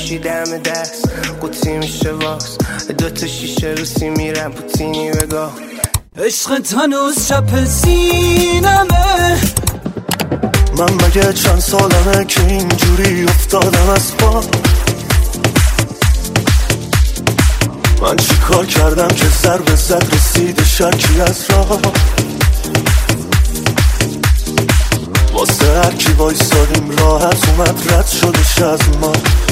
میشی دم دست قوطی میشه واس دوتا شیشه روسی میرم پوتینی بگاه عشقت هنوز چپ سینمه من مگه چند سالمه که اینجوری افتادم از پا من چی کار کردم که ضربه زد رسید شکی از راه واسه هر کی وایسادیم راحت اومد رد شدش از ما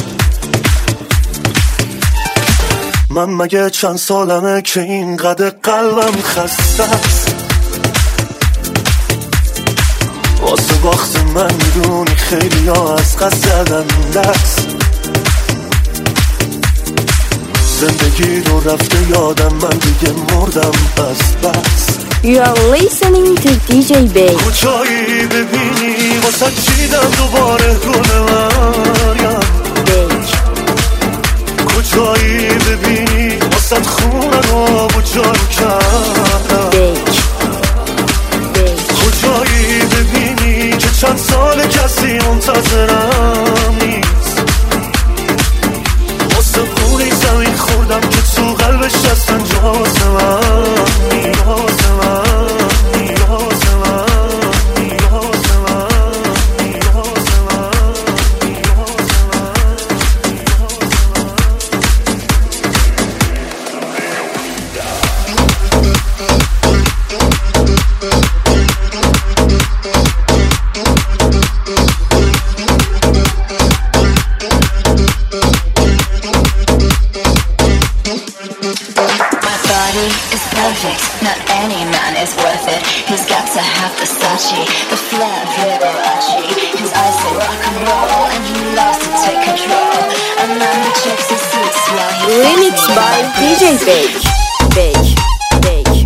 من مگه چند سالمه که اینقدر قلبم خسته است واسه باخت من میدونی خیلی ها از قصد زدن دست زندگی رو رفته یادم من دیگه مردم بس You are listening to DJ Bake. کجایی ببینی واسه چیدم دوباره گل مریم Bake. کجایی ببینی واسه خونه رو بجار کردم Bake. Bake. کجایی ببینی که چند سال کسی منتظرم نیست واسه خونی زمین خوردم که تو قلبش هستن جاز من نیاز من نیاز من نیاز من نیاز من نیاز Not any man is worth it. He's got to have the Versace, the flair of Liberace. His eyes say rock and roll, and he loves to take control. A man who checks his suits while he Remix by DJ Bake. Bake. Bake.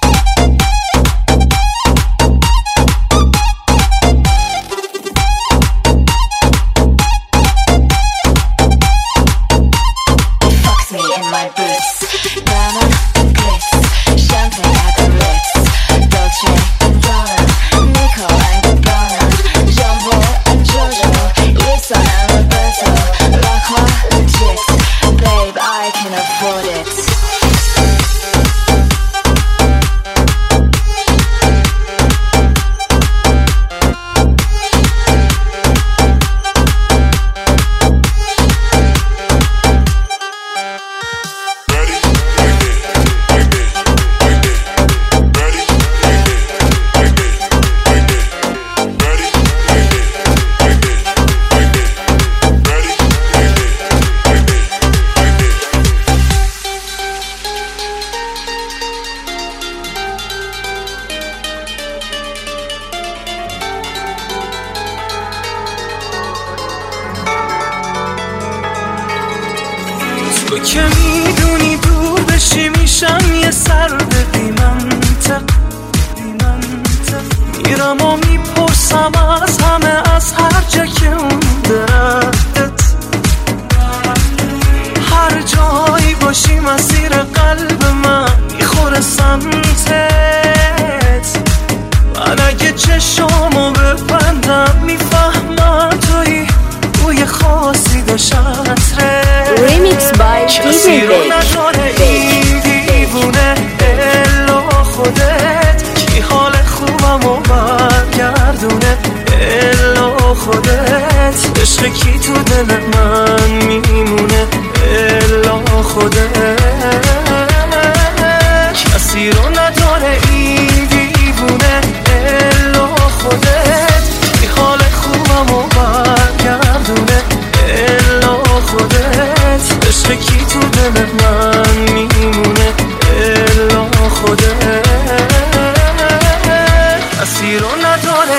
fucks me in my boots. Glamour and glitz, champagne at the Ritz, Dolce and Gabbana, Nico and Gabbana, Jumbo and Jojo, Lisa and Roberto, La Croix legit, babe I can afford it. تو که میدونی دور بشی میشم یه سرد بی‌منطق میرم و میپرسم از همه از هر جا که اون درختت هر جایی باشی مسیر قلب من میخوره سمتت من اگه چشامو ببندم میفهمم توی بوی خاصی داشت عطره Remix by DJ کسی رو Bake. نداره این دیوونه الا خودت کی حال خوبم و برگردونه الا خودت عشق کی تو دل من میمونه الا خودت کسی رو نداره این دیوونه الا خودت کی حال خوبم و برگردونه الا خودت عشق کی تو دل من میمونه الا خودت کسی رو نداره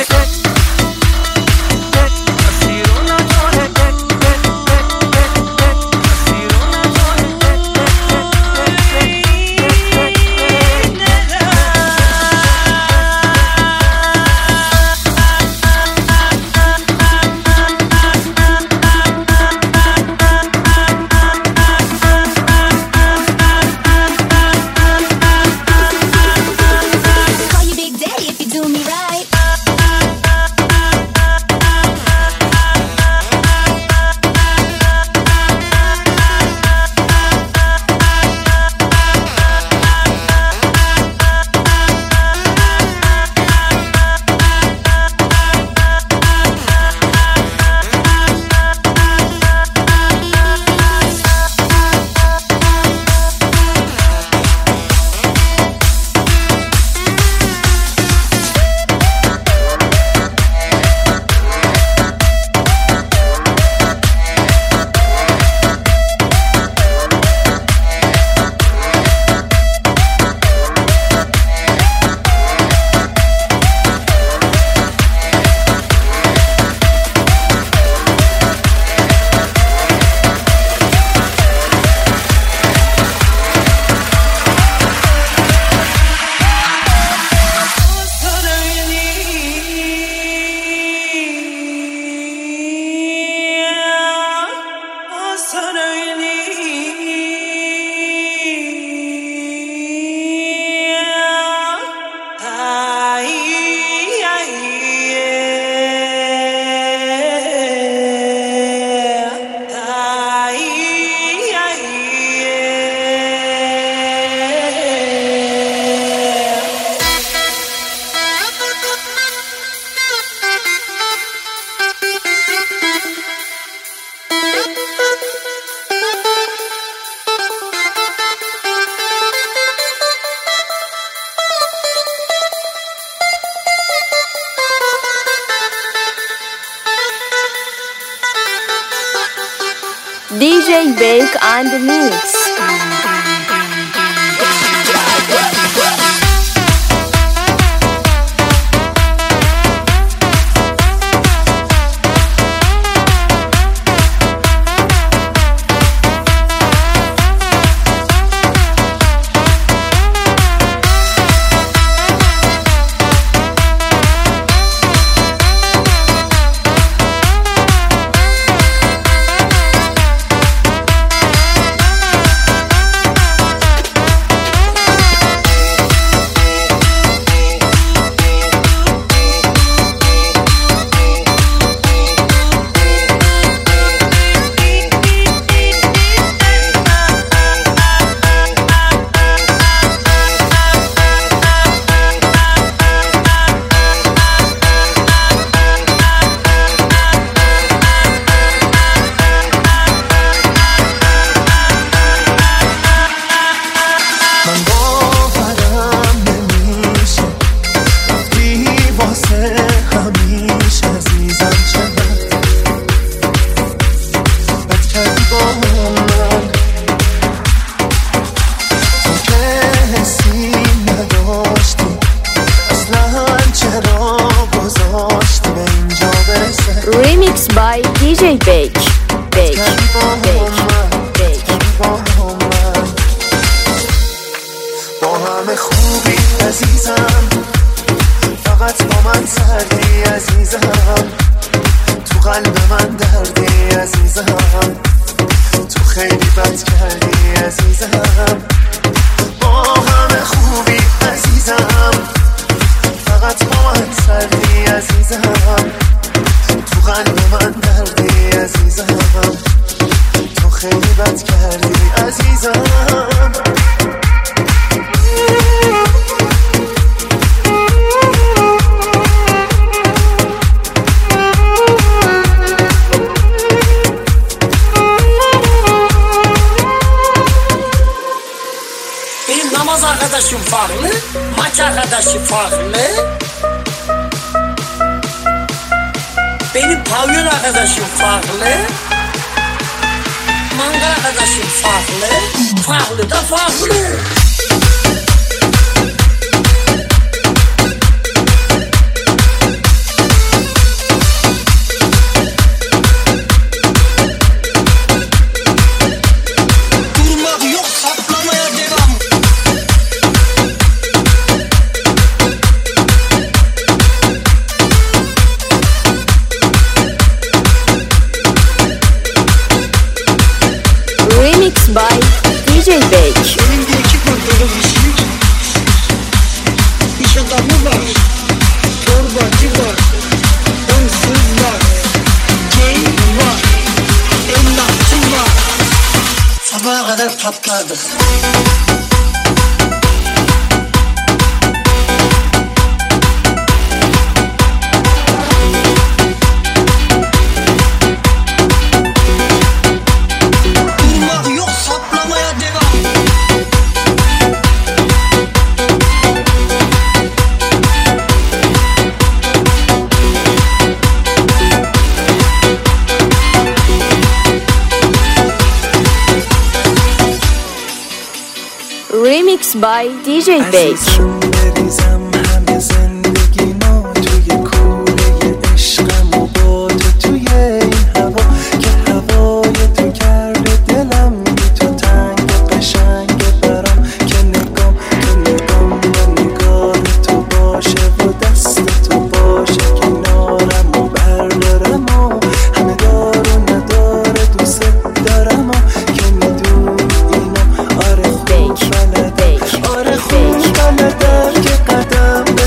کسی رو نداره کسی رو DJ Bake and Mix. Remix by DJ Bake. با همه خوبی عزیزم، فقط با من سردی عزیزم، تو قلب من دردی عزیزم، تو خیلی بد کردی عزیزم. با همه خوبی عزیزم، فقط با من سردی عزیزم، تو قلب من دردی عزیزم، تو خیلی بد کردی عزیزم. Benim namaz arkadaşım farklı, maç arkadaşı farklı. Benim pavyon arkadaşım farklı. Mangal arkadaşım farklı. Farklı da farklı. Durmak yok, saplamaya devam. Remix by DJ Bake. Elimde iki kontrolü kişilik. İş adamı var. Torbacı var. Hırsız var. Gay var. Emlakçı var. Sabaha kadar patladık. Durmak yok, saplamaya devam. Remix by DJ Bake. عزیزم بریزم همه زندگی ما توی کوره عشقم و با تو توی این هوا، که هوای تو کرده دلم بی تو تنگ قشنگ برام، که نگام تو نگام و نگاه تو باشه و دست تو باشه کنارم و بردارم و همه دار و نداره دوست دارم و که میدونی اینو. آره خوب بلدم، آره خوب بلدم که قدم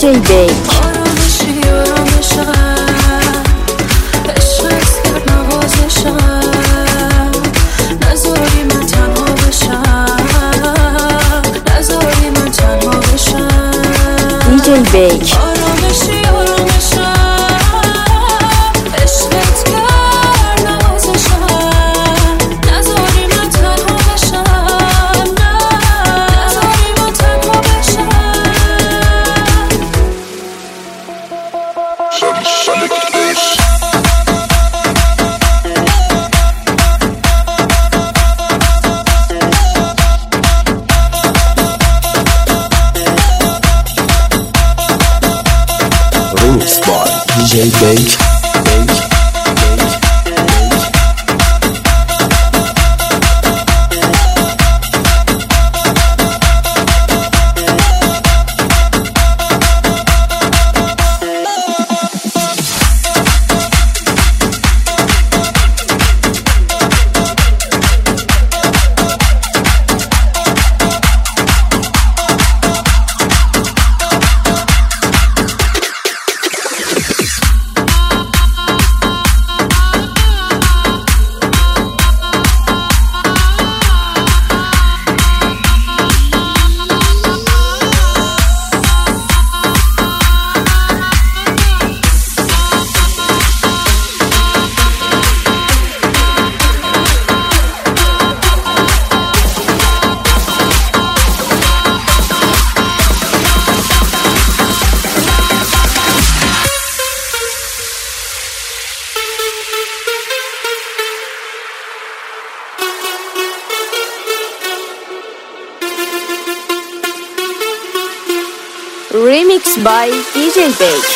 DJ Bake. آرامشی آرامشم عشقت کرد نوازشم نذاری من تنها بشم نذاری من تنها بشم DJ Bake. آرامشی آرامشم عشقت کرد نوازشم نذاری من تنها بشم نذاری من تنها بشم Remix by DJ Bake. Remix by DJ Bake.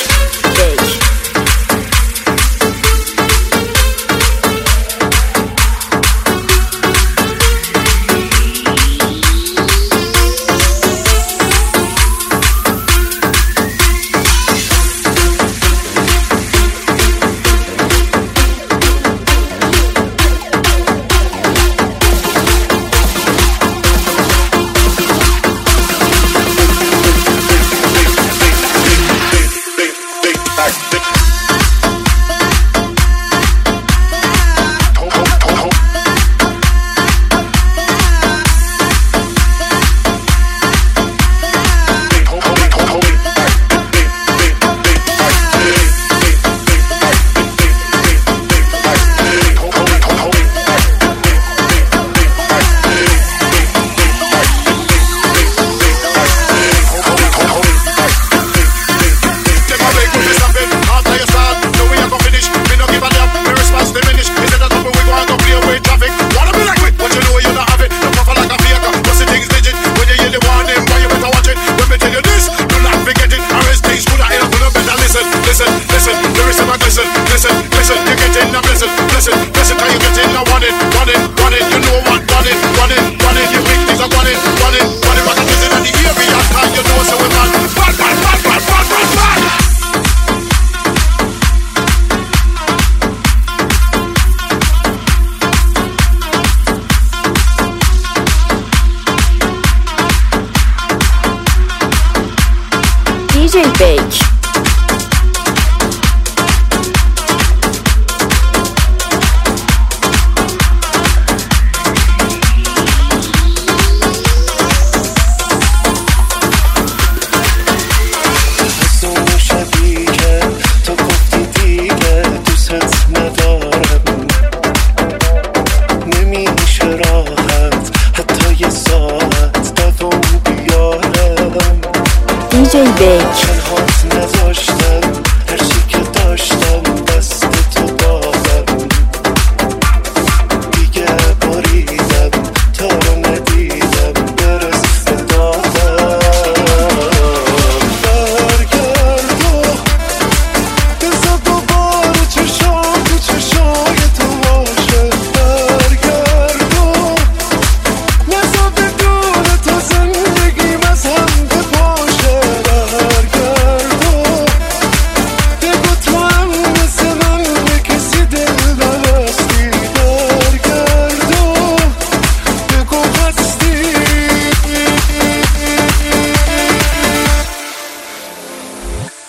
DJ Bake. DJ Bake.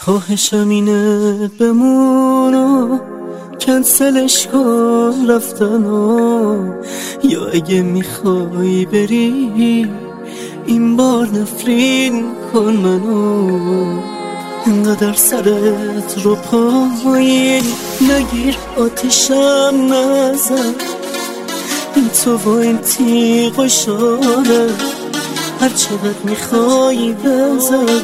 خواهشم اینه بمونو کنسلش کن رفتنو، یا اگه میخوای بری این بار نفرین کن منو. انقدر سرت رو پایین نگیر آتیشم نزن، این تو و این تیغ و شاره هر چقدر میخوایی بزن.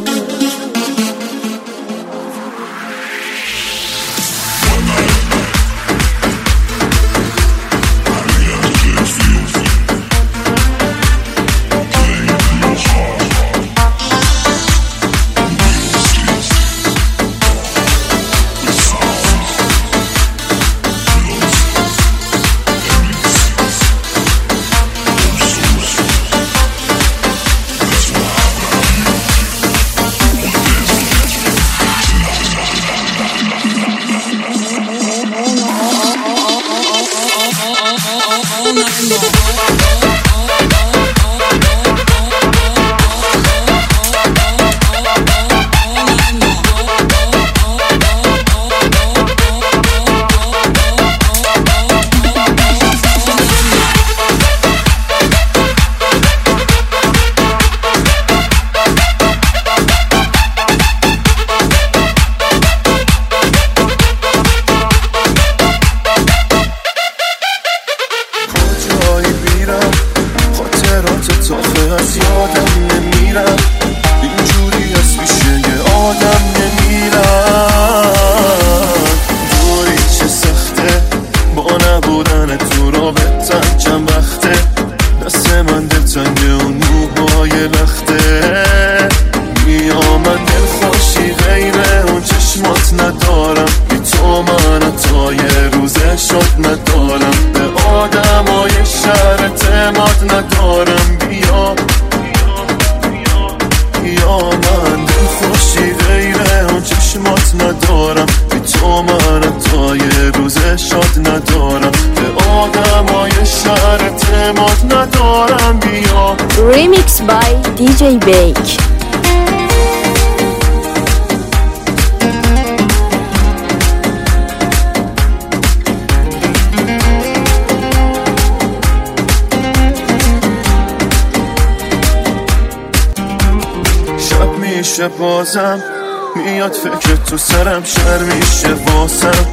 Remix by DJ Bake. شب میشه بازم میاد فکر تو سرم، شر میشه واسم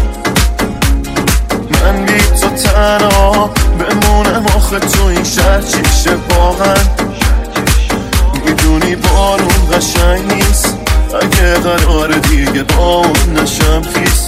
من بی تو تنها بمونم آخه تو این شهر چیشه واقعا. میدونی بارون قشنگ نیست اگه قرار دیگه با اون نشم خیس.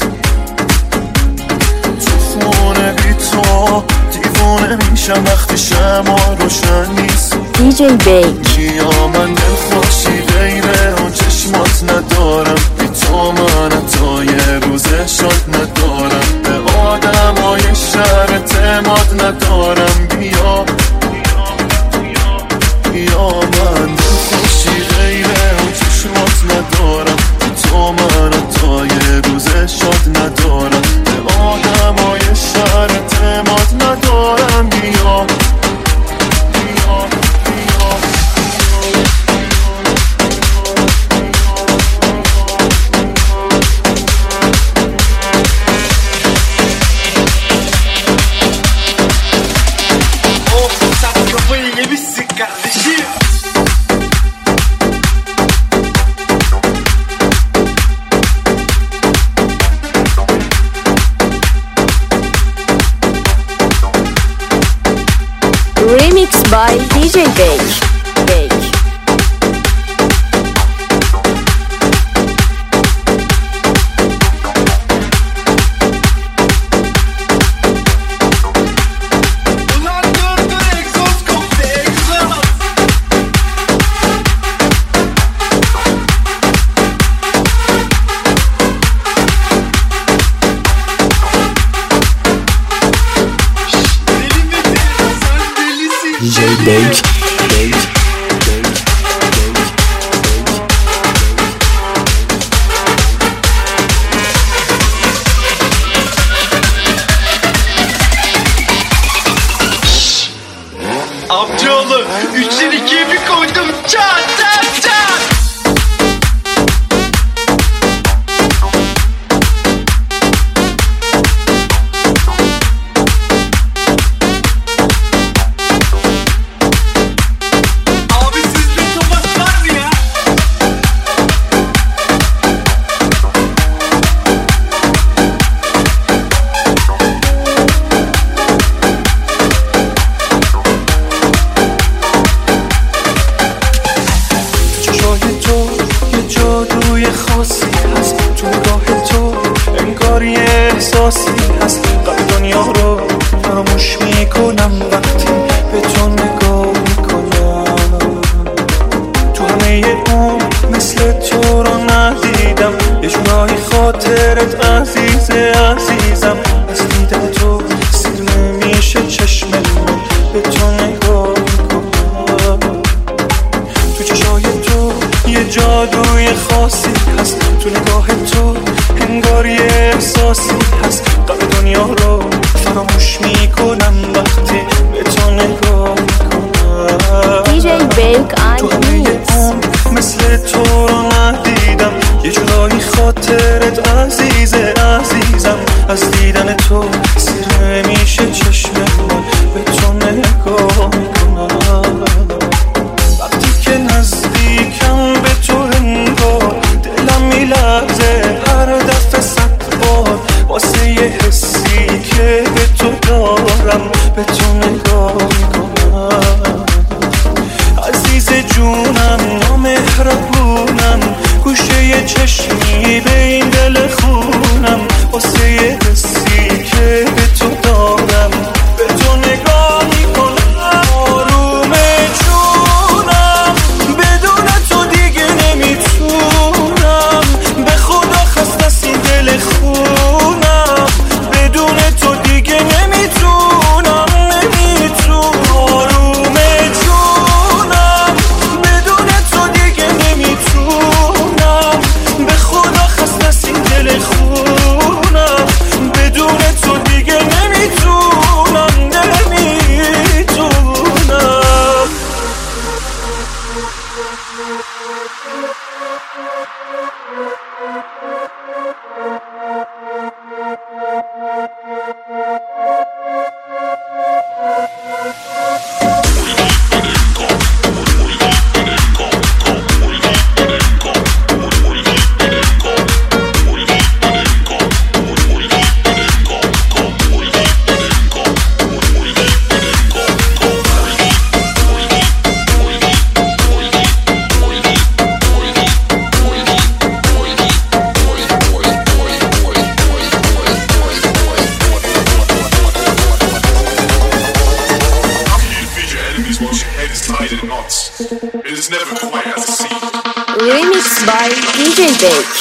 تو خونه بی تو دیوونه میشم وقتی شمع روشن نیست. DJ Bake. یا من دلخوشی غیره اون چشمات ندارم، بی تو من حتی یه روزه شاد ندارم، به آدمای شهر اعتماد ندارم. بیا من دلخوشی غیره اون چشمات ندارم، بی تو من حتی یه روزه شاد ندارم، به آدمای شهر اعتماد ندارم. بیا Remix by DJ Bake. DJ Bake. Amcaoğlu 3'ten 2'ye bir koydum. Çat çat çat. یه جورایی خاطرت عزیزه عزیزم، از دیدن تو سیر نمیشه چشم من به تو نگاه کنم. تو چشای تو یه جادوی خاصی هست، تو نگاه تو انگار یه احساسی هست. قلب دنیا رو فراموش میکنم وقتی به تو نگاه میکنم. DJ Bake on تو همه Mix. مثل تو رو ندیدم، یه جورایی خاطرت عزیزه عزیزم، از دیدن تو سیر نمیشه چشم من به تو نگاه میکنم. وقتی که نزدیکم به تو انگار دلم میلرزه هر دفعه 100 بار، واسه یه حسی که به تو دارم به تو نگاه میکنم. عزیز جونم نامهربونم، گوشه یه چشمی به این دل خونم، واسه یه حسی که به تو دارم به تو نگاه میکنم. آروم جونم بدون تو دیگه نمیتونم، به خدا خسته از این دل خونم، بدون تو دیگه نمیتونم آروم جونم بدون تو دیگه نمیتونم، به خدا خسته از این دل خونم، بدون تو دیگه نمیتونم Remix by DJ Bake.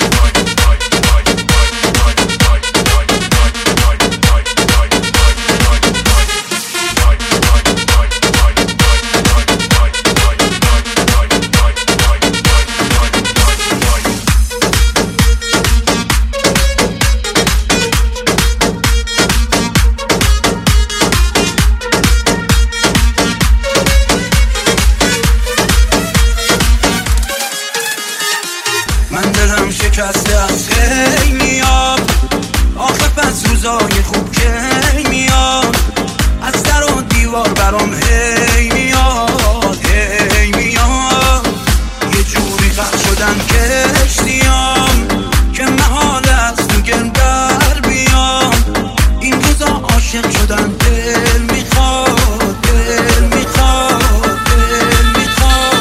شکسته از کی میاد، آخه پس روزای خوب کی میاد، از در و دیوار برام هی میاد هی میاد. یه جوری غرق شدن کشتیام که محال است تو گل در بیام. این روزا عاشق شدن دل میخواد دل میخواد دل میخواد.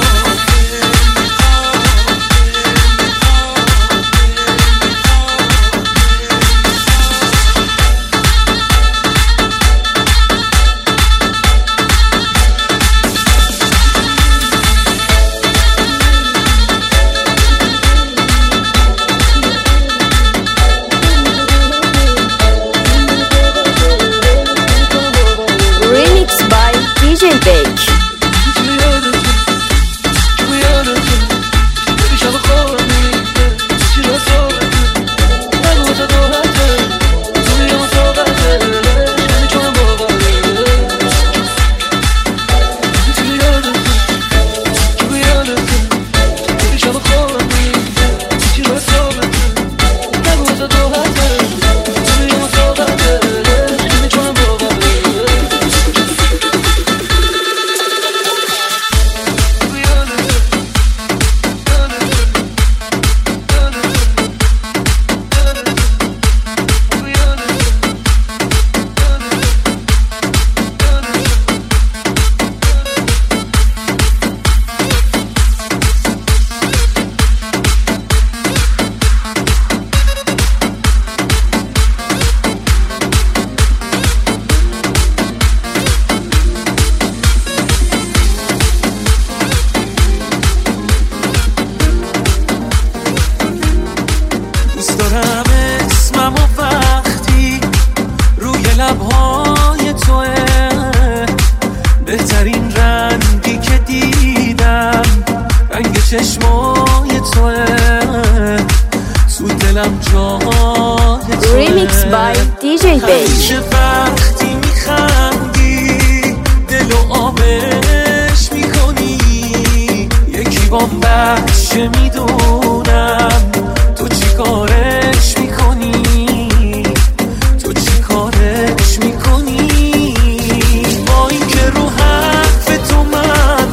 توه تو دلم جای توه Remix by DJ Bake. همیشه وقتی میخندی دلو آبش میکنی یکی با بخشه میدونم تو چی کارش میکنی تو چی کارش میکنی با این که رو حرف تو من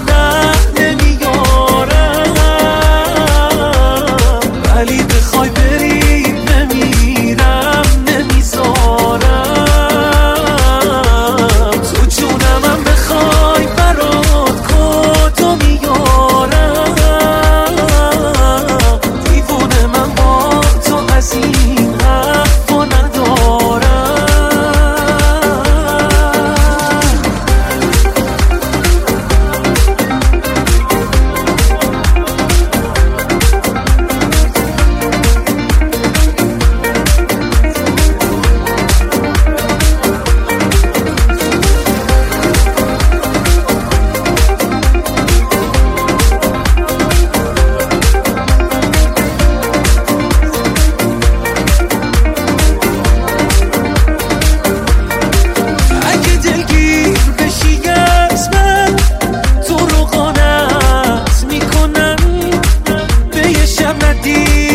نمیارم ولی بخوای بری نمیرم نمیذارم تو جونمم بخوای برات کدو میارم دیوونه من با تو از این حرفا ندارم اگه دلگیر بشی از من تو رو قانت میکنم به یه شب ندی